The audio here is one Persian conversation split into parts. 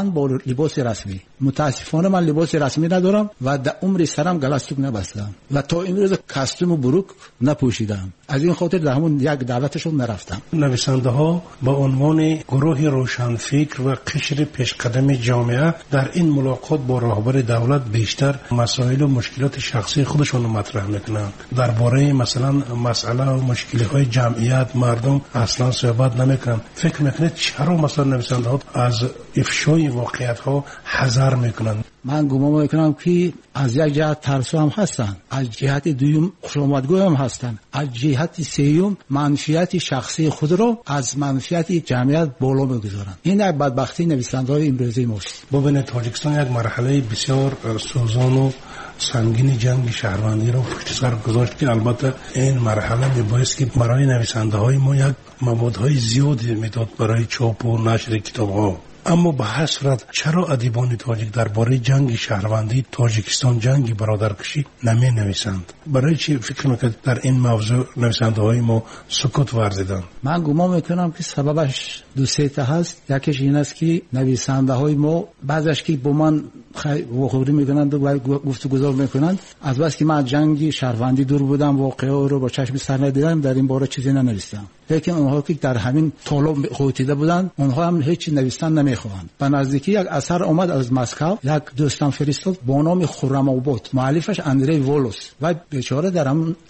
من با لباس رسمی، متاسفانه من لباس رسمی ندارم و در عمر سرم گلستوک نبستم و تا امروز کاستوم و بروک نپوشیدم. از این خاطر در همون یک دعوتشون نرفتم. نویسنده ها با عنوان گروه روشنفکر و قشر پیشقدم جامعه در این ملاقات با راهبر دولت بیشتر مسائل و مشکلات شخصی خودشون مطرح میکنند. درباره مثلا مسئله و مشکلات جمعیت مردم اصلا صحبت نمیکنند. فکر میکنید چرا مثلا نویسنده ها از افشای واقعیت ها حذر میکنند؟ من گمان میکنم که از یک جهت ترسو هم هستن، از جهت دوم خوشامدگو هم هستن، از جهت سوم منفعت شخصی خود رو از منفعت جمعیت بالا میگذارن. این یک بدبختی نویسنده‌های امروزی ماست. ببینید تاجیکستان یک مرحله بسیار سوزان و سنگین جنگ شهروندی رو پشت سر گذاشت که البته این مرحله میبایست که برای نویسنده های ما یک موادهای زیادی میداد برای چاپ و نشر کتاب ها. اما به هر صورت چرا ادیبان تاجیک درباره جنگ شهروندی تاجیکستان، جنگ برادرکشی نمی نویسند؟ برای چی فکر میکنید در این موضوع نویسنده های ما سکوت ورزیدند؟ من گمان میکنم که سببش دو سه تا هست. یکیش این است که نویسنده های ما بعضیش که با من واقعی میکنند و گفتگو میکنند از بس که من جنگ شهروندی دور بودم، واقعه رو با چشم سر ندیدم، در این باره چیزی ننوشتم. لیکن اونها که در همین طالب قوتیده بودند اونها هم هیچ نوشتن نمیخواهند. به نزدیکی یک اثر اومد از مسکو، یک دوستم فرستاد با نام خرم آباد، مؤلفش اندری وولوس و بیچاره در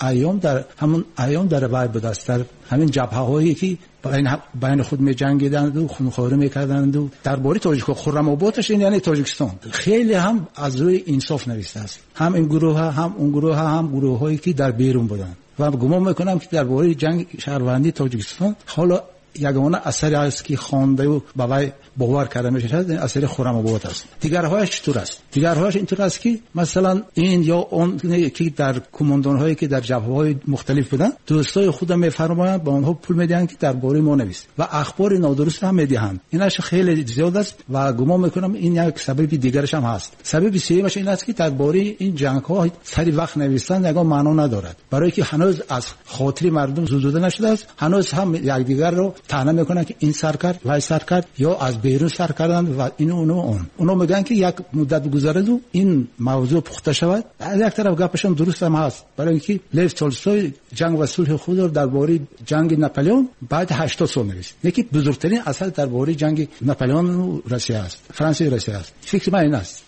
همون ایام در وای بود است، در همین جبهه‌هایی که بین خود می جنگیدند و خونخواری میکردند و درباره تاجیک خرم آبادش این یعنی تاجیکستان خیلی هم از روی انصاف نوشته است، هم این گروه هم اون گروه هم گروه‌هایی که در بیرون بودند و گمان میکنم که درباره جنگ شهروندی تاجیکستان حالا یگانه اثری است که خوانده و با باور کرده میشه این اثر خرم آباد است. دیگرهایش چطور است؟ دیگرهایش اینطور است که مثلا این یا اون که در کماندان‌هایی که در جبهه‌های مختلف بودن دوستای خودم میفرمایند با اونها پول میدن که درباره ما نویس و اخبار نادرست هم میدهند. اینش خیلی زیاد است و گمان میکنم این یک سبب دیگرش هم هست. سبب سومش این است که درباره این جنگ‌ها سری وقت نوشتن یگان معنا ندارد، برای که هنوز از خاطر مردم زدوده نشده است. هنوز هم یکدیگر رو طعنه میکنن که این سر کرد و سر کرد یا از بیرون سر کردن و اونو میگن که یک مدت گذرد و این موضوع پخته شود. از یک طرف گپشون درست هم هست، برای اینکه لیو تولستوی جنگ و صلح خود رو درباره جنگ ناپلئون بعد 80 سال نوشت. یکی بزرگترین اثر درباره جنگ ناپلئون و روسیه است، فرانسه و روسیه است. فکر من این است.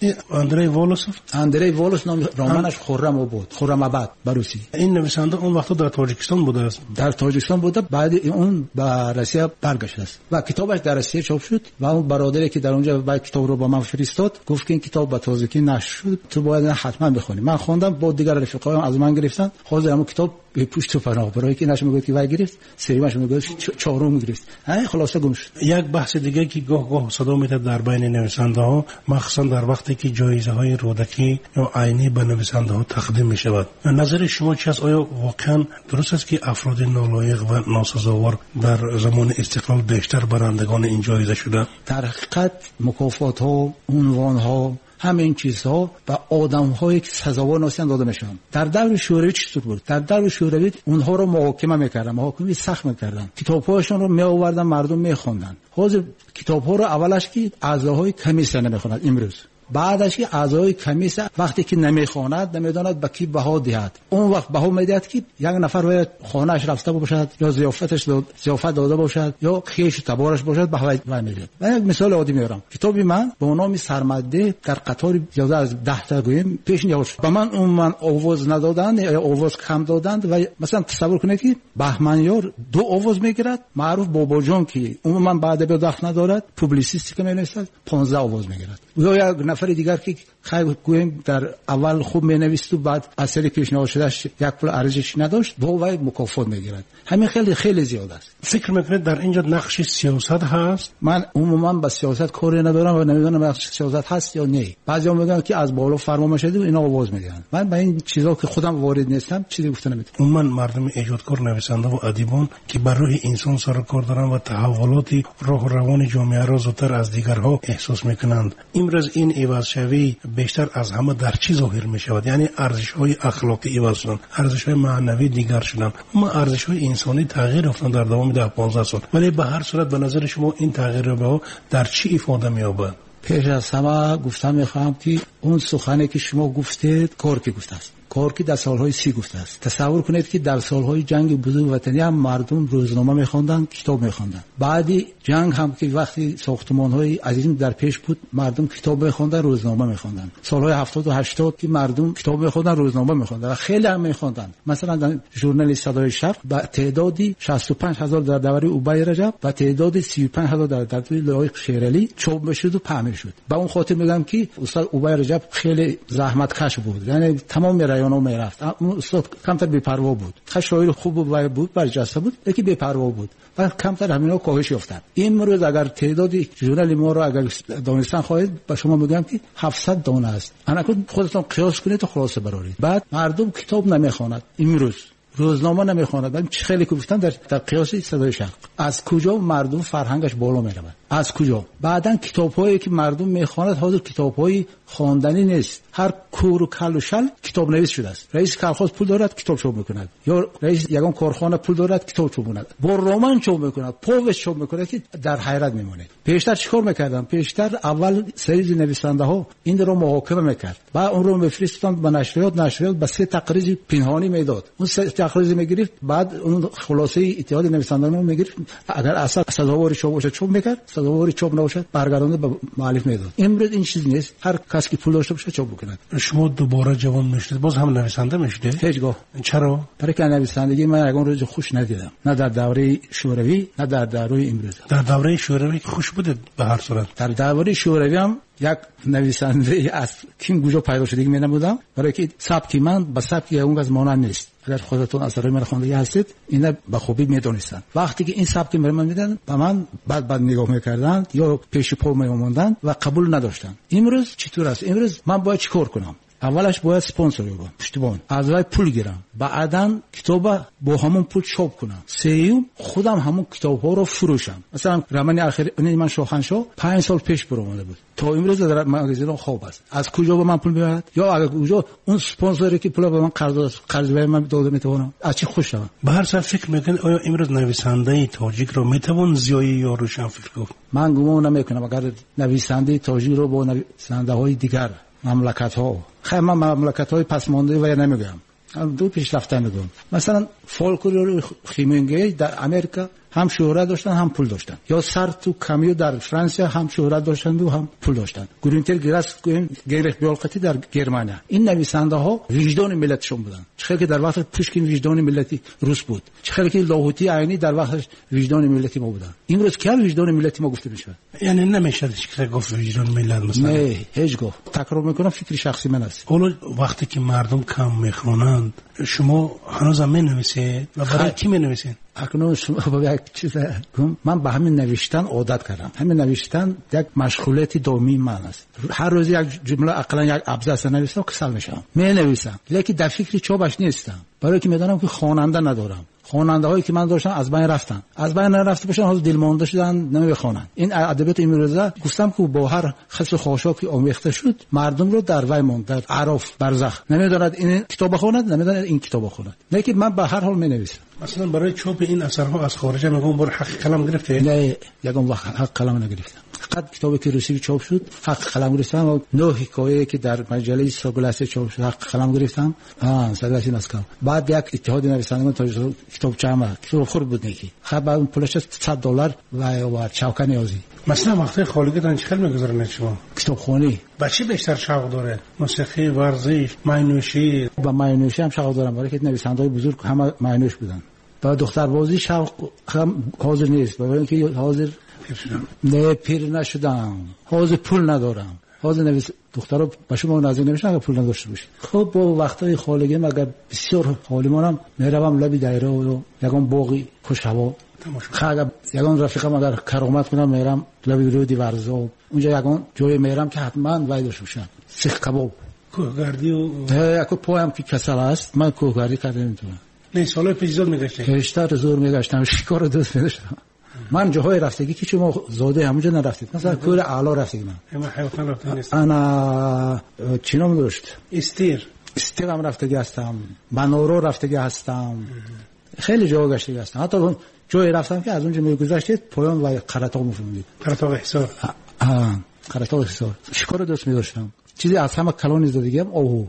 اندری وولوس نام رمانش خرم آباد بروسی. این نویسنده اون وقت در تاجیکستان بوده است. در تاجیکستان بوده، بعد اون به روسیه برگشته است و کتابش در روسیه چاپ شد و اون برادری که در اونجا با کتاب رو با من فرستاد گفت که این کتاب به تازگی نشر شد، تو باید حتما بخونی. من خوندم، با دیگر رفیقایم از من گرفتن، حاضر همون کتاب به پشت و پناه برای که نشه میگه که وای گرفت، سریمش میگه چهارم گرفت. خلاصه گم شد. یک بحث دیگه که گاه صدا میاد در بین نویسنده ها، مخصوصا در وقتی که جایزه های رودکی یا عینی به نویسنده ها تقدیم می شود، نظر شما چی است؟ آیا واقعا درست است که افراد نالایق و ناسزاوار در زمان استقلال بیشتر برندگان این جایزه شده؟ در حقیقت مکافات ها، عنوان ها، همین چیزها و آدم‌هایی که سزاوار نیستند داده میشن. در دور شوروی چطور بود؟ در دور شوروی اونها رو محاکمه میکردن، محاکمه سخت میکردن، کتاب‌هاشون رو میآوردن مردم میخوندن. حاضر کتاب‌ها رو اولش که اعضاهای کمیسیون نمیخونند، امروز بعدش که اعضای کمیسیون وقتی که نمیخواند نمیداند به کی بها دهد، اون وقت بها میدهد که یک نفر باید خانه‌اش رفته باشد یا ضیافت داده باشد یا خیش تبارش باشد بها میدهد. من یک مثال عادی میارم. کتابی من با نام سرمده در قطار زیاده از 10 تا گویم پیش نیاورد. به من آواز ندادند یا آواز کم دادند و مثلا تصور کنید که بهمنیار 2 آواز میگیرد، معروف بابا جان که عموما بعد به دخل ندارد، پوبلیسیستی که مینویسد 15 آواز میگیرد. یا یک نفر دیگر که خیلی گویم در اول خوب مینویسد و بعد اثری پیشنهاد شدهش یک پول ارزشی نداشت، با وای مکافات میگیرد. همین خیلی زیاد است. فکر میکنید در اینجا نقش سیاست هست؟ من عموما با سیاست کاری ندارم و نمیدونم نقش سیاست هست یا نه. بعضیا میگن که از بالا فرمان شده و اینا آواز میدن. من با این چیزا که خودم وارد نیستم چیزی گفته نمیتونم. عموما مردم ایجادکار، نویسنده و ادیبان که بر روی انسان سر کار دارن و تحولات راه و روان جامعه را زودتر از دیگرها احساس میکنند، امروز این عوض شوی بیشتر از همه در چی ظاهر میشود؟ یعنی ارزش‌های اخلاقی عوض شدن، ارزش‌های معنوی دیگر شدن، اما ارزش‌های انسانی تغییر افتاد در دوام 10-15 سال. ولی به هر صورت به نظر شما این تغییر به در چی ifade می‌یابد؟ پیش از همه گفتم میخوام که اون سخنی که شما گفتید کورکی گفته است. کورکی در سالهای 30 گفته است. تصور کنید که در سالهای جنگ بزرگ وطنی هم مردم روزنامه میخوندن، کتاب میخوندن. بعدی جنگ هم که وقتی ساختمان‌های عظیم در پیش بود، مردم کتاب میخوندن، روزنامه میخوندن. سالهای 70 و 80 که مردم کتاب میخوندن، روزنامه میخوندن و خیلی هم میخوندن. مثلا در ژورنال صدای شب با تعدادی 65000 در دوره اوبای رجب و تعدادی 35000 در دوره لایق شیرالی چاپ میشد و پهن میشد. با اون خاطر میگم که استاد اوبای رجب خیلی زحمت کش بود، یعنی تمام رایانو میرفت. اون استاد کمتر بی‌پروا بود، شاعر خوب بود، برجسته بود، یکی بی‌پروا بود و کمتر همینا کاهش یافتن. امروز اگر تعدادی ژورنال ما رو اگر دانستان خواهید با شما میگم که 700 دانه است. انا خودتون قیاس کنید و خلاصه برارید. بعد مردم کتاب نمیخواند، امروز روزنامه نمیخواند. من خیلی گفتم در قیاس صدای شرق از کجا مردم فرهنگش بالا میرود، از کجا. بعدن کتاب‌هایی که مردم میخواند حاضر کتاب‌های خواندنی نیست، هر کور و کل و شل کتاب نویس شده است. رئیس کارخانه پول دارد کتاب چاپ میکند، یا رئیس یگان کارخانه پول دارد کتاب چاپ میکند، با رمان چاپ میکند، پوست چاپ میکند که در حیرت میمونید. پیشتر چیکار میکردن؟ پیشتر اول سری نویسنده ها این رو محاکمه میکرد، بعد اون رو میفرستند به نشریات به سه تقریر پنهانی میداد. اون سه تقریر میگرفت، بعد اون خلاصه اتحاد نویسندگان رو میگرفت، اگر اصلا سزاوار چاپ باشه چاپ میکرد، سزاوار چاپ نباشه برگردونده به مؤلف میداد. امروز این چیز نیست، هر کسی که پول داشته باشه چاپ بکنه. شما دوباره جوان میشید باز هم نویسنده میشید؟ هیچگاه. چرا؟ برای که نویسندگی من یگان روز خوش ندیدم، نه در دوره شوروی نه در دوره امروز. در دوره شوروی خوش بوده به هر صورت. در دوره شوروی هم یک نویسنده از کیم گوجا پیدا شده می‌نمودم، برای که سبک من با سبک اون از مانند نیست. اگر خودتون اثرای من خوانده هستید اینا به خوبی میدونستان. وقتی که این سبک من میدن به من بعد نگاه میکردن یا پیش پا میموندن و قبول نداشتن. امروز چطور است؟ امروز من باید چیکار کنم؟ اولش باید اسپانسر بگم، پشتیبان، از راه پول گیرم، بعداً کتاب با همون پول چاپ کنم، سوم خودم همون کتاب‌ها رو فروشم. مثلا رمان اخیر من شاهنشاه 5 سال پیش برآمده بود، تا امروز در مغازه خواب است. از کجا به من پول میاد؟ یا اگر کجا اون اسپانسری که پول به من قرض به من داده میتونم از چی خوش شوم؟ به هر صورت فکر میکنید آیا امروز نویسنده تاجیک رو میتوان زیایی یا روشن فکر گفت؟ من گمان نمیکنم اگر نویسنده تاجیک رو با نویسنده‌های دیگر مملکت‌ها، خیلی من مملکت‌های پسمانده و نمیگم، دو پیشرفته میگم. مثلا فولکلور خیمنگی در امریکا هم شهرت داشتن هم پول داشتن، یا سارتر و کامیو در فرانسه هم شهرت داشتند و هم پول داشتن، گرینتل گراس گیرخ بیالقتی در گرمانیا. این نویسنده ها وجدان ملتشون بودن، چه که در وقت پوشکین وجدان ملتی روس بود، چه که لاهوتی عینی در وقت وجدان ملتی ما بودن. امروز که وجدان ملتی ما گفته میشه، یعنی نمیشه که گفت وجدان ملت مثلا. نه هیچ گفت، تکرار میکنم، فکر شخصی من است. اون وقتی که مردم کم میخوانند شما هنوز هم مینویسید و برای کی مینویسید؟ اکنون شما با یک چیز من به همین نوشتن عادت کردم. همین نوشتن یک مشغولیت دائمی من است. هر روز یک جمله اقلا یک ابزار نویسم کسل میشم، می نویسم، لیکن در فکر چاپش نیستم، برای که میدونم که خواننده ندارم. خواننده هایی که من داشتم از بین رفتن، از بین نرفته باشن، حالا دلمانده شدن نمیخوانن. این ادبیات امروزه گفتم که با هر خصل خاشاکی آمیخته شد، مردم رو در وی ماند، در عرف برزخ، نمیدوند این کتاب بخواند، نمیدوند این کتاب بخواند. نه که من به هر حال مینویسم. مثلا برای چاپ این اثرها از خارج میگم بر حق قلم گرفته؟ نه یگان وقت حق قلم نگرفتم. فقط کتابی که روسی چاپ شد حق قلم گرفتم و 9 حکایه که در مجله ساگلاسه چاپ شد حق قلم گرفتم. ساگلاسی مسکن. بعد یک اتحاد نویسندگان تا کتاب چما کتاب خورد بود نیکی. خب اون پولش $100 و چاوکا نیازی. مثلا وقتی خالگی دارن چقدر میگذارن شما؟ کتابخوانی. با چی بیشتر شوق داره؟ موسیقی، ورزش، معنوشی؟ با معنوشی هم شوق دارم، برای که نویسنده‌های بزرگ همه معنوش بودن. با دختر بازی شوق هم حاضر نیست، برای اینکه حاضر نه پیر نشدم، حاضر پول ندارم، حاضر نویس دخترها با شما نازنین نمیشن اگه پول نداشته باشه. خب با وقتای خالگی مگر بسیار حالیمونم میروم لبی دایره و یگان باقی خوش هوا خاگه یگان رفیقم اگر کرامت کنم میرم لبی رودی ورزا، اونجا یگان جای میرم که حتما وایدش بشم سیخ کباب کوهگردی و اگه پایم که کسل است من کوهگردی کردم نمیتونم. نه سالای پیش زور میگشتم، بیشتر زور میگشتم، شکار دوست میداشتم. من جاهای رفتگی که شما زاده همونجا نرفتید، مثلا کور اعلا رفتگی من حیوان رفته نیست. انا چینام داشت استیرم رفتگی هستم، منورو رفتگی هستم، خیلی جا گشتگی هستم. حتی جایی رفتم که از اونجا میگذشتید پایان و قرطاق میفهمید، قرطاق حساب خرطا حصار چیکار دوست می‌داشتم چیزی از همه کلان زدیم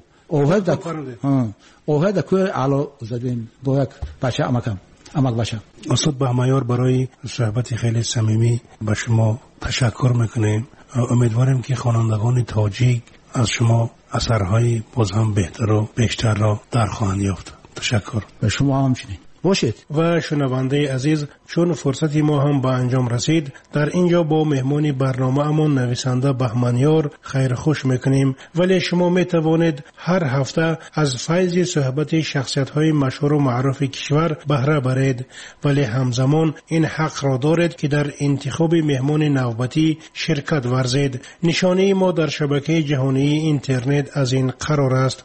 اوه دا کوی علا زدیم با یک بچه امک بچه. استاد بهمایار برای صحبت خیلی صمیمی به شما تشکر میکنیم. امیدواریم که خوانندگان تاجیک از شما اثرهای باز هم بهتر و بیشتر را در خواهند یافت. تشکر. به شما همچنین باشید. و شنونده عزیز، چون فرصتی ما هم به انجام رسید، در اینجا با مهمانی برنامه امان نویسنده بهمنیار خیر خوش میکنیم. ولی شما میتوانید هر هفته از فیض صحبت شخصیت های مشهور و معروف کشور بهره برید، ولی همزمان این حق را دارید که در انتخاب مهمان نوبتی شرکت ورزید. نشانه ما در شبکه جهانی اینترنت از این قرار است: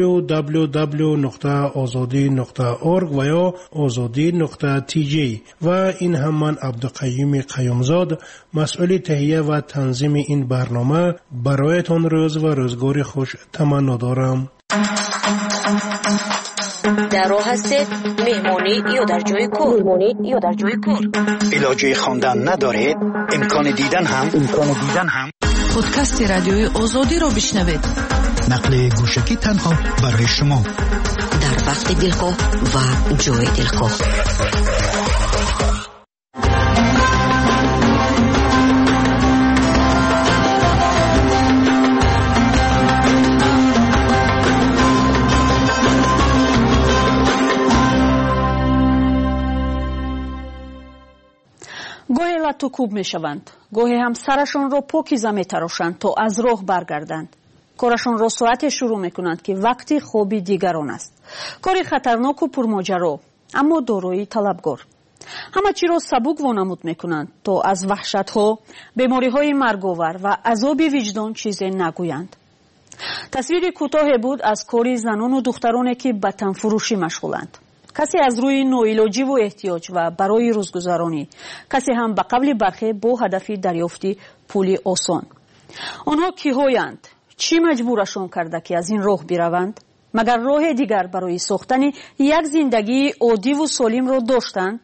www.azadi.org و یا azadi.tj. و این هم من عبدالقیوم قیومزاد، مسئول تهیه و تنظیم این برنامه، برایتان روز و روزگار خوش تمنا دارم. در راه هستید مهمانی یا در جای کار علاجه خواندن ندارید، امکان دیدن هم پادکست رادیوی آزادی را بشنوید. نقل گوشکی تنها برای شما در وقت دلخواه و جای دلخواه. گاهی لطو کوب می شوند، گاهی هم سرشان را پاکیزه می تراشند تا از راه برگردند. کارشان را ساعتی شروع می کنند که وقتی خوابی دیگران است. کاری خطرناک و پرماجرا، اما دارایی طلبگار. همه چی را سبک وانمود می کنند تا از وحشت ها، بیماری های مرگاور و عذاب وجدان چیزی نگویند. تصویر کوتاهی بود از کاری زنان و دخترانی که به تن فروشی مشغولند. کسی از روی نوعلاجی و احتیاج و برای روزگذرانی، کسی هم به قبل برخی با هدف دریافتی پولی آسان. آنها کی‌هایند؟ چی مجبورشان کرده که از این راه بروند؟ مگر راه دیگر برای ساختن یک زندگی عادی و سالم را داشتند؟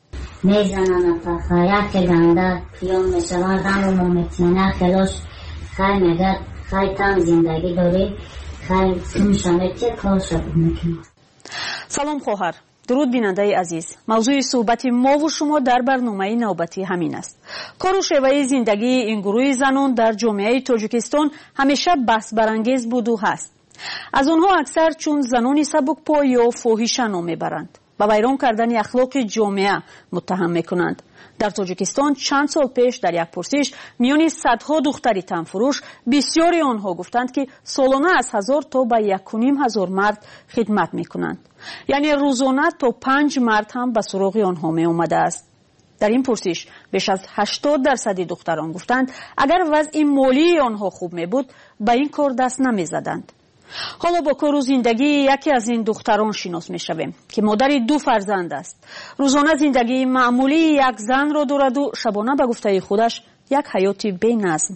میزنن تا خیلی گنده پیام میشوند، اما مطمئنه خلاص خیلی میگه خیلی تم زندگی داری، خیلی سمشانه چه کار شد میکنه. سلام خواهر، درود بیننده عزیز. موضوع صحبت ما و شما در برنامه نوبتی همین است. کار و شیوه زندگی این گروه زنان در جامعه تاجیکستان همیشه بحث برانگیز بود و هست. از آنها اکثر چون زنان سبکپا یا فاحشه نام میبرند، با ویران کردن اخلاق جامعه متهم میکنند. در تاجیکستان چند سال پیش در یک پرسش میان صدها دختری تنفروش، بسیاری آنها گفتند که سالانه از 1000 تا به 1500 مرد خدمت میکنند. یعنی روزانه تا 5 مرد هم به سراغ آنها می آمده است. در این پرسش بیش از 80% دختران گفتند اگر وضع مالی آنها خوب می بود به این کار دست نمی زدند. حالا با کار و زندگی یکی از این دختران شناس می شویم که مادر 2 فرزند است. روزانه زندگی معمولی یک زن را دارد و شبانه به گفته خودش یک حیاتی بی نظم.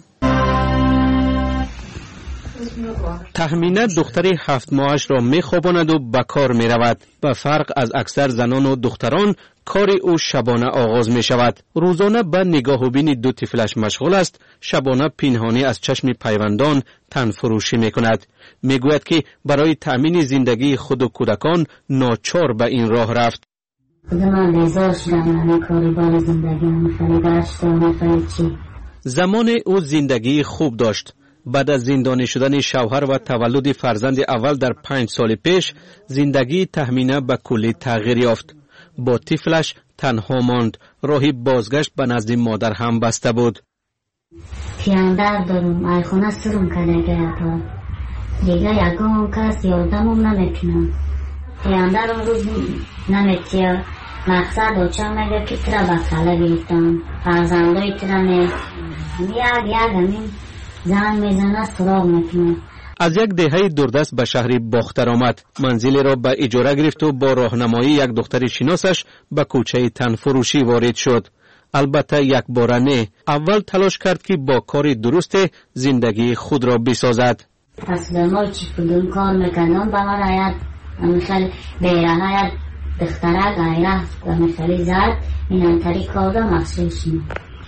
تخمینا دختری 7 ماهش را میخواباند و به کار می رود. به فرق از اکثر زنان و دختران، کار او شبانه آغاز می شود. روزانه به نگاه و بین 2 طفلش مشغول است. شبانه پنهانی از چشم پیوندان تن فروشی می کند. می گوید که برای تأمین زندگی خود و کودکان ناچار به این راه رفت. من بیزار شدم کاری بار زندگی خیلی داشت چی. زمان او زندگی خوب داشت. بعد از زندانی شدن شوهر و تولد فرزند اول در 5 سال پیش، زندگی تخمینا به کلی تغییر یافت. با طفلش تنها ماند. راهی بازگشت به نزد مادر هم بسته بود. پیاندر دارم، ایخونه سرم کنه تا دیگه یکم کس یادمم نمیکنم. پیاندر اون روز نمیتیا مقصد و چه میگه که ترا بخاله بیتم فرزندای ترا یک همین زن میزنه سراغ میکنه. از یک دهه دوردست به شهر باختر آمد. منزلی را به اجاره گرفت و با راهنمایی یک دختر شناسش به کوچه تنفروشی وارد شد. البته یک بار نه. اول تلاش کرد که با کار درست زندگی خود را بسازد. پس به ما چی کدوم کار میکنم به من آید مثل بیره آید دختره غیره و مثلی زد این انتری کار را مخصوص شد.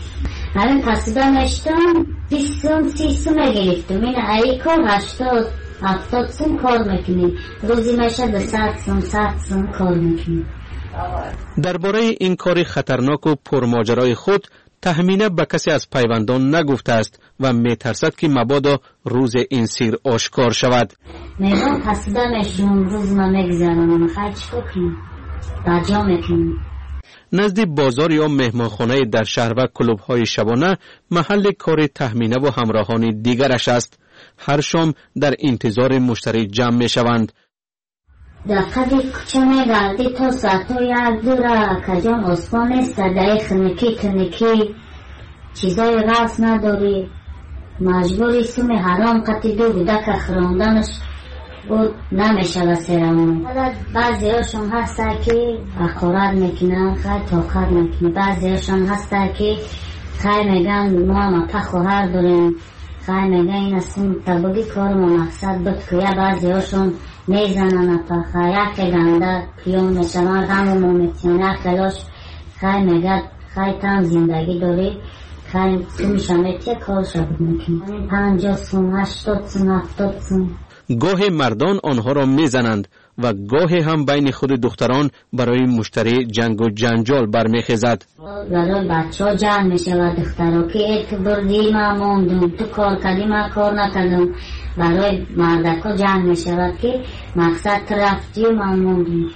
همین قصیده نشتم 20 سوم 30 سوم گرفتم. این ای کار 80-70 سوم کار میکنی، روزی میشه 200 سوم 100 سوم کار میکنی. درباره این کار خطرناک و پرماجرای خود تهمینه به کسی از پیوندان نگفته است و میترسد که مبادا روز این سیر آشکار شود. میگم قصیده میشم روز ما میگذارم، خیلی چکو کنیم بجا میکنیم. نزد بازار یا مهمانخانه در شهر و کلوب‌های شبانه محل کار تهمینه و همراهان دیگرش است. هر شام در انتظار مشتری جمع میشوند. دقیقی کچه میگردی تا ساعتو یک دوره کجان اسپان نیست، دایی خنکی کنکی چیزای راست نداری، مجبوری سوم حرام قطی دو بوده که خراندنش بود نمیشه وسیرمون. بعضی هاشون هسته که اخورت میکنن خیلی طاقت میکنه، بعضی هاشون هسته که خیلی میگن ما هم پخوهر داریم، خیلی میگن این اصلا تباگی کار ما مقصد بود که یا بعضی هاشون میزنن پخه یک گنده پیون میشن غم و مومیتیان یک کلاش خیلی میگه خیلی تم زندگی داری خیلی سومیش همیتی کار شد میکنی 50 سوم 80 سوم 70 سوم. گاه مردان آنها را میزنند و گاه هم بین خود دختران برای مشتری جنگ و جنجال برمیخیزد. برای بچه ها جنگ میشه و دخترها که تو بردی ما موندم، تو کار کردی ما کار نکردم. برای مردک ها جنگ میشه که مقصد رفتی و ما موندم.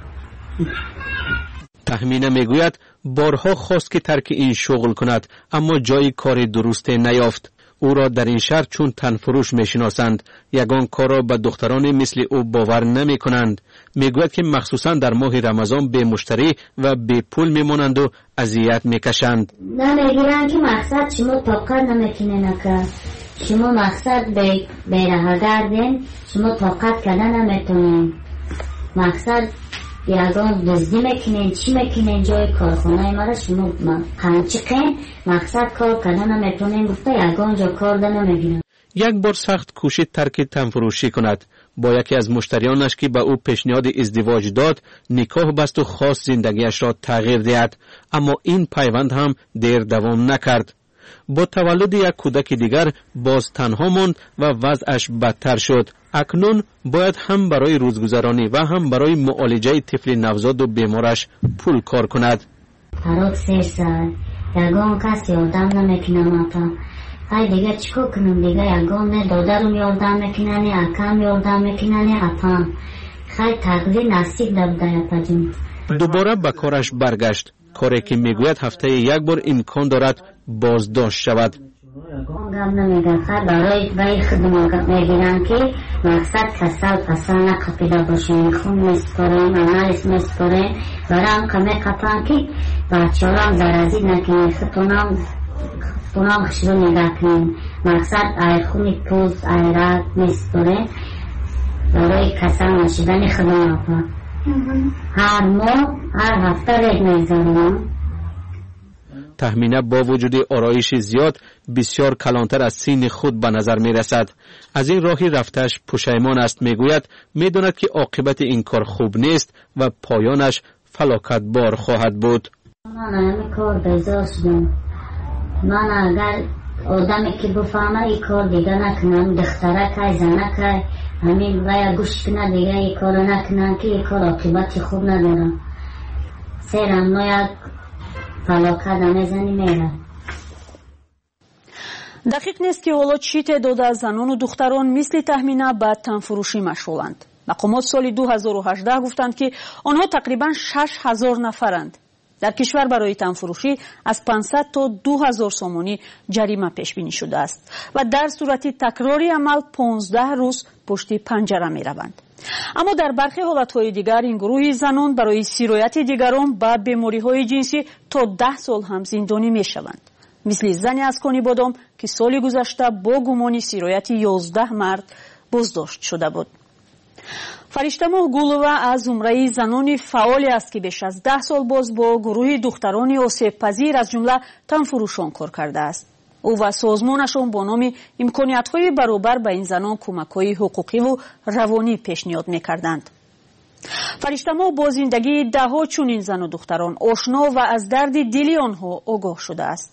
تهمینه میگوید بارها خواست که ترک این شغل کند اما جای کار درسته نیافت. او را در این شهر چون تنفروش میشناسند. یگان کار را به دختران مثل او باور نمی کنند. میگوید که مخصوصا در ماه رمضان به مشتری و به پول میمانند و اذیت میکشند. نمیگیرن که مقصد شما طاقت نمیکنه نکرد، شما مقصد به رهگردین شما طاقت کردن نمیتونین، مقصد یگان دزدی میکنین چی میکنین جای کارخانه ما را شما قنچقین مقصد کار کردن نمیتونین گفته یگان جا کار ده نمیگیرن. یک بار سخت کوشید ترک تنفروشی کند. با یکی از مشتریانش که به او پیشنهاد ازدواج داد نکاح بست و خواست زندگیش را تغییر دهد، اما این پیوند هم دیر دوام نکرد. با تولد یک کودک دیگر باز تنها ماند و وضعش بدتر شد. اکنون باید هم برای روزگذرانی و هم برای معالجه طفل نوزاد و بیمارش پول کار کند. هر 3 سال یگان کسی یادم نمیکنه ماتا. های دیگه چیکار کنم دیگه یگان نه دادرم یادم میکنه نه اکم یادم میکنه نه اپام. خیلی تقدیر نصیب دبده پجم. دوباره به کارش برگشت. کاری که میگوید هفته یک بار امکان دارد بازداشت شود. گم نمیگه خیلی برای خدمات میگیرن که مقصد کسل نقفیده باشه، خون مسپاریم عملش مسپاریم برای هم کمی قطعا که بچه ها هم زرازی نکنیم خونام خشرو نگه کنیم، مقصد ای خونی پوز ای رد مسپاریم برای کسل نشدن خدمات ها. هر ماه هر هفته رید میزنیم. تهمینه با وجود آرایش زیاد بسیار کلانتر از سین خود به نظر می رسد. از این راهی رفتش پشیمان است. میگوید میداند که عاقبت این کار خوب نیست و پایانش فلاکت بار خواهد بود. من همین کار بیزار شدم. من اگر آدمی که بفهمه این کار دیگه نکنم، دختره که زنه که همین باید گوش کنه دیگه این کار نکنم که این کار عاقبت خوب ندارم. سیرم باید فلاکت نمیزنی میره. دقیق نیست که حالا چی تعداد از زنان و دختران مثل تهمینه به تنفروشی مشغولند. مقامات سال 2018 گفتند که آنها تقریبا 6000 نفرند. در کشور برای تنفروشی از 500 تا 2000 سومانی جریمه پیش بینی شده است و در صورت تکراری عمل 15 روز پشت پنجره می روند. اما در برخی حالتهای دیگر این گروه زنان برای سیرایت دیگران به بیماری‌های جنسی تا 10 سال هم زندانی می شوند. مثل زنی از کانی بادام که سال گذشته با گمان سیرایت 11 مرد بازداشت شده بود. فرشته‌ماه گولووا از زمره زنان فعالی است که بیش از 10 سال باز با گروه دختران آسیب پذیر از جمله تنفروشان کار کرده است. او و سازمانشان با نام امکانیت‌های برابر به این زنان کمک‌های حقوقی و روانی پیشنهاد می‌کردند. فرشته‌ماه با زندگی ده‌ها چنین زن و دختران آشنا و از درد دلی آنها آگاه شده است.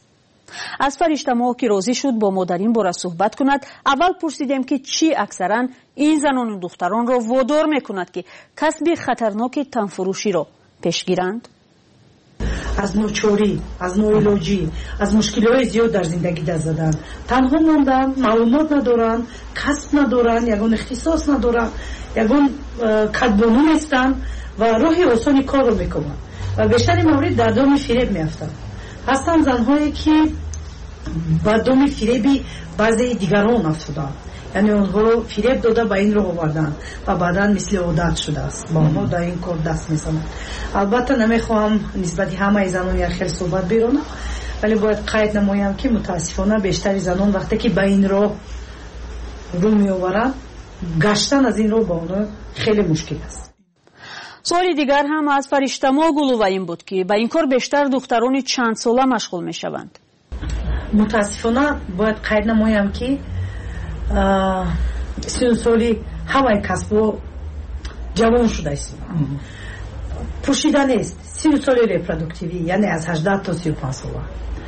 аз фариштамоҳ ки розӣ шуд бо модар ин бора суҳбат кунад, аввал пурсидем ки чӣ аксаран ин занону духтаронро водор мекунад ки касби хатарноки танфурӯширо пеш гиранд. аз ночорӣ, аз ноилоҷӣ, аз мушкилиҳои зиёд дар зиндагӣ даст заданд. танҳо монданд, маълумот надоранд, касб надоранд, ягон ихтисос надоранд, ягон кадбону нестанд ва роҳи осони корро мекунанд ва бештари маврид дар доми фиреб меафтанд. ҳастанд занҳое ки ба доми фиреби баъзеи дигарон афтуданд, яъне онҳоро фиреб дода ба ин роҳ оварданд ва баъдан мисли одат шудааст ба онҳо дар ин кор даст мезананд. албатта намехоҳам нисбати ҳамаи занон як хел суҳбат биронам, вале бояд қайд намоям ки мутаассифона бештари занон вақте ки ба ин роҳ рӯ меоваранд, гаштан аз ин роҳ ба онҳо хеле мушкил аст. суоли дигар ҳам аз фариштамоҳ гулува ин буд ки ба ин кор бештар духтарони чандсола машғул мешаванд. мутаассифона бояд қайд намоям ки сину соли ҳамаи касбҳо ҷавон шуда истоданд. пӯшида нест. сину соли репродуктивӣ, яъне аз 18 то 35 сола.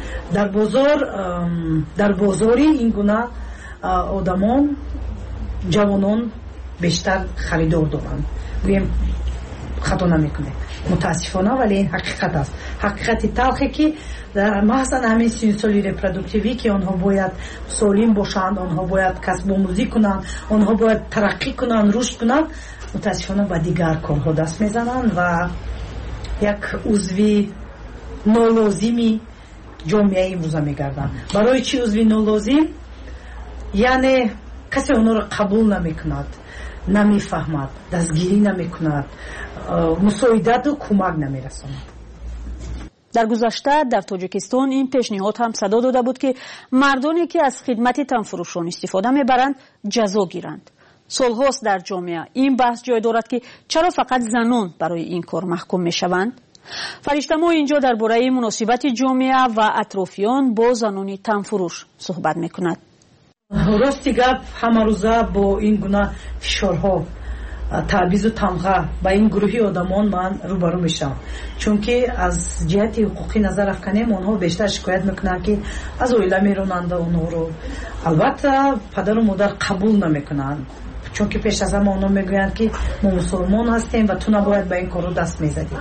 дар бозори ин гуна одамон, ҷавонон бештар харидор доранд. гӯем хато намекунем мутаассифона, вале ин ҳақиқат аст. ҳақиқати талхе ки маҳзан ҳамин сину соли репродуктивӣ ки онҳо бояд солим бошанд, онҳо бояд касбомӯзӣ кунанд, онҳо бояд тараққӣ кунанд, рушд кунанд, мутаассифона ба дигар корҳо даст мезананд ва як узви нолозими ҷомеаи имрӯза мегарданд. барои чӣ узви нолозим? яъне касе онҳоро қабул намекунад, намефаҳмад, дастгирӣ намекунад, мусоидаду кӯмак намерасонад. дар гузашта дар тоҷикистон ин пешниҳод ҳам садо дода буд ки мардоне ки аз хидмати танфурӯшон истифода мебаранд ҷазо гиранд. солҳост дар ҷомеа ин баҳс ҷой дорад ки чаро фақат занон барои ин кор маҳкум мешаванд. фариштамоҳ инҷо дар бораи муносибати ҷомеа ва атрофиён бо занони танфурӯш суҳбат мекунад. рости гап ҳамарӯза бо ин гуна фишорҳо, таъбизу тамға ба ин гурӯҳи одамон ман рӯбарӯ мешавам, чунки аз ҷиҳати ҳуқуқӣ назар афканем, онҳо бештар шикоят мекунанд ки аз оила меронанда онҳоро. албатта падару модар қабул намекунанд, чунки пеш аз ҳама онҳо мегӯянд ки мо мусулмон ҳастем ва ту набояд ба ин корҳо даст мезадӣ.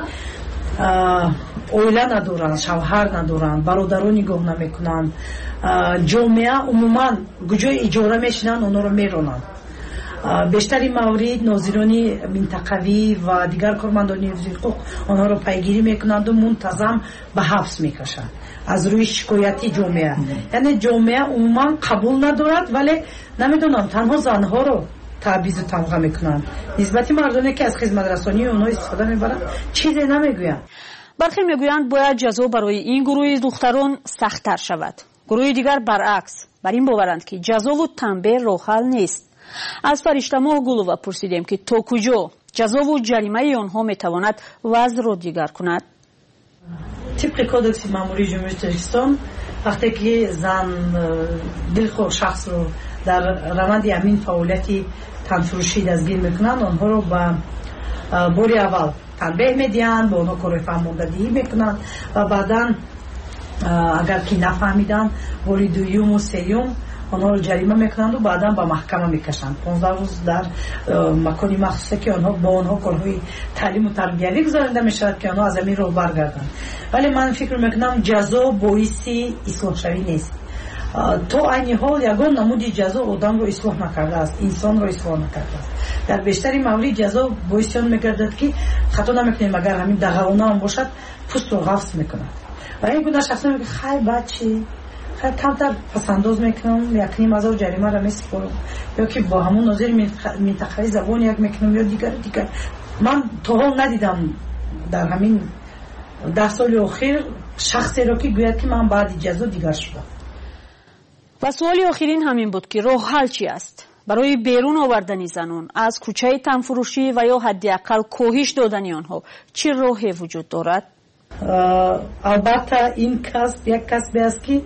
оила надоранд, шавҳар надоранд, бародарон нигоҳ намекунанд. ҷомеа умуман куҷои иҷора мешинанд, онҳоро меронанд. бештари маврид нозирони минтақавӣ ва дигар кормандони ҳифзи ҳуқуқ онҳоро пайгирӣ мекунанду мунтазам ба ҳабс мекашанд аз рӯи шикояти ҷомеа. яъне ҷомеа умуман қабул надорад, вале намедонам танҳо занҳоро таъбизу тамға мекунанд. нисбати мардоне ки аз хизматрасонии онҳо истифода мебаранд чизе намегӯянд. бархе мегӯянд бояд ҷазо барои ин гурӯҳи духтарон сахттар шавад. гурӯҳи дигар баръакс бар ин боваранд ки ҷазову танбеҳ роҳҳал нест. аз фариштамоҳ гулова пурсидем ки то куҷо ҷазову ҷаримаи онҳо метавонад вазъро дигар кунад. тибқи кодекси маъмурии ҷумҳурии тоҷикистон вақте ки зан дилхоҳ шахсро дар раванди ҳамин фаъолияти танфурӯшӣ дастгир мекунанд, онҳоро ба бори аввал танбеҳ медиҳанд, ба онҳо кори фаҳмондадиҳӣ мекунанд ва баъдан агар ки нафаҳмиданд бори дуюму сеюм онҳоро ҷарима мекунанду баъдан ба маҳкама мекашанд. 15 рӯз дар макони махсусе ки ба онҳо корҳои таълиму тарбиявӣ гузаронида мешавад ки онҳо аз ҳамин роҳ баргарданд. вале ман фикр мекунам ҷазо боиси ислоҳшавӣ нест. то айни ҳол ягон намуди ҷазо одамро ислоҳ накардааст, инсонро ислоҳ накардааст. дар бештари маврид ҷазо боиси он мегардад ки хато намекунем, агар ҳамин дағалона ҳам бошад пӯстро ғафс мекунад ва ин гуна шахсо мегӯяд хай бачи камтар пасандоз мекунам, 1,5,000 ҷаримаро месипорам, ё ки бо ҳамон нозири минтақаи забон як мекунам ё дигар. ман то ҳол надидам дар ҳамин 10 соли охир шахсеро ки гӯяд ки ман баъди ҷазо дигар шудам. ва суоли охирин ҳамин буд ки роҳҳал чӣ аст барои берун овардани занон аз кӯчаи танфурӯшӣ ва ё ҳадди аққал коҳиш додани онҳо чӣ роҳе вуҷуд дорад? албатта ин касб як касбе аст ки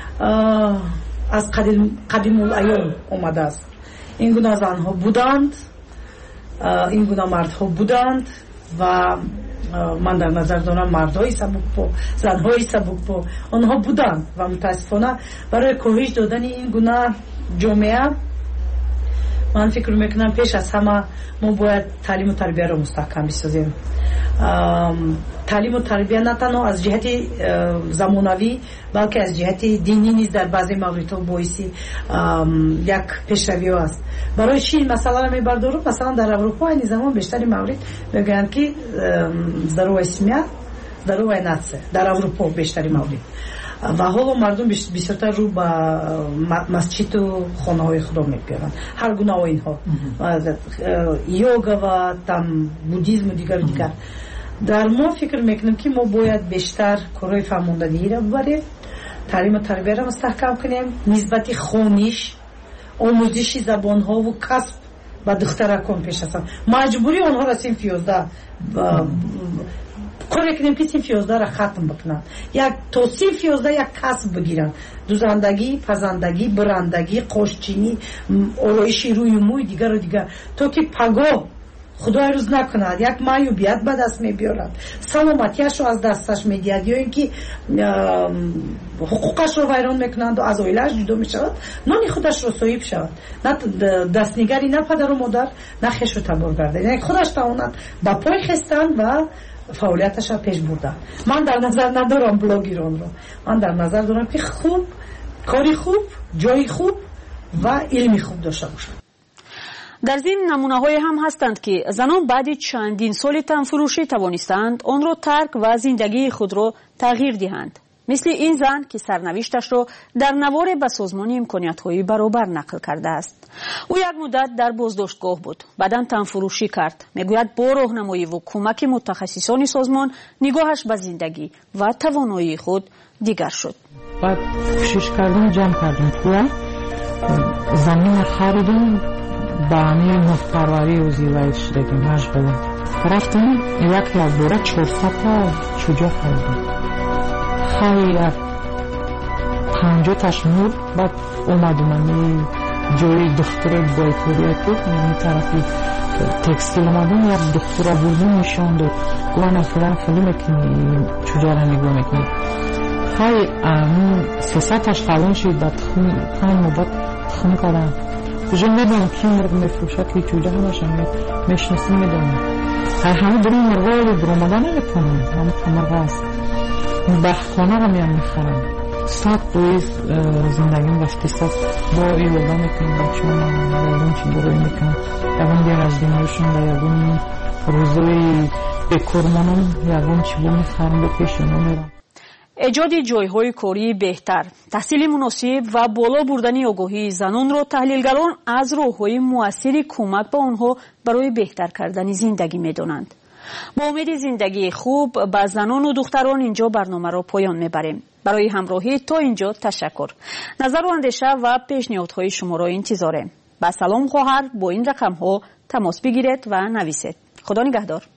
аз қадимулайём омадааст. ин гуна занҳо буданд, ин гуна мардҳо буданд ва من در نظر دارم مردهای سبکپا، زنهای سبکپا آنها بودند و متاسفانه برای کاهش دادن این گونه جامعه من فکر میکنم پیش از همه ما باید تعلیم و تربیت را مستحکم بسازیم. تعلیم و تربیت نه تنها از جهت زمانوی بلکه از جهت دینی نیز در بعضی موردها باعثی یک پیشروی است. برای چی مثلا را میبردارم؟ مثلا در اروپا این زمان بیشتری مورد میگن که здоровая семья здоровая нация در اروپا بیشتری مورد و حالا مردم بسیارتر رو به مسجد و خانه های خدا میگیرن هر گونه اینها یوگا و تام بودیسم و دیگر در ما فکر میکنم که ما باید بیشتر کارهای فرماندهی را ببریم، تعلیم و تربیت را مستحکم کنیم، نسبت خوانش آموزش زبان ها و کسب و دخترکان پیش است. مجبوری آنها را صنف 11 کاری کنیم که صنف 11 را ختم بکنن، یک تا صنف 11 یک کسب بگیرن، دوزندگی، پزندگی، برندگی، قاشچینی، آرایش روی موی دیگر و دیگر، تا که پگاه خدای روز نکند یک معیوبیت به دست میبیارد، سلامتیش رو از دستش میگیرد یا اینکه حقوقش رو ویران میکنند و از عائله‌اش جدا میشود، نان خودش رو صاحب شود، نه دستنگری، نه پدر و مادر، نه خویش رو تبار کرده، یعنی خودش تواند با پای خستن و فعالیتش را پیش بردن. من در نظر ندارم بلاگران رو، من در نظر دارم که خوب کاری خوب، جای خوب و علمی خوب داشته باشند. در ضمن نمونه‌های هم هستند که زنان بعد چندین سال تنفروشی توانستند آن را ترک و زندگی خود را تغییر دهند. مثل این زن که سرنوشتش را در نوار به سازمان امکانیت‌های برابر نقل کرده است. او یک مدت در بازداشتگاه بود، بعداً تنفروشی کرد. میگوید با راهنمایی و کمک متخصصان سازمان نگاهش به زندگی و توانایی خود دیگر شد. بعد کوشش کردیم جمع کردیم پول، زمین خریدیم، با همین مفتروری و زیوایش دادیم مجبوریم رفتیم یک لابوره 400 تا شجاع خریدیم، خیلی 50 تاش مرد. بعد اومدیم جوی دختر بایکوریت بود، یعنی طرفی تکستیل اومدیم، یک دختر بردیم نشان داد، گوانه فلان خیلی میکنی شجاع را نگاه میکنی، خیلی 300 تاش خلون شد. بعد خیلی مباد تخم کردم کجا میدونم که مرد میفروشد که چوجه همشن میشناسیم میدونم همه برای مرغای برامده نمیکنم، همه مرغ هست بخخانه رو میان میخرم. 100 دویز زندگیم رفتی 100 با ایوگا میکنم، بچه هم یادون چی بروی میکنم، یادون بیر از دینوشون و یادون روزوی بکرمانم یادون چی بو میخرم به پیشونو میرم. ایجاد جایهای کاری بهتر، تحصیل مناسب و بالا بردن آگاهی زنان را تحلیلگران از راه‌های مؤثر کمک به آنها برای بهتر کردن زندگی می‌دانند. با امید زندگی خوب به زنان و دختران اینجا برنامه را پایان می‌بریم. برای همراهی تا اینجا تشکر. نظر و اندیشه و پیشنهادهای شما را انتظاریم. با سلام خواهر با این رقم‌ها تماس بگیرید و نویسید. خدا نگهدار.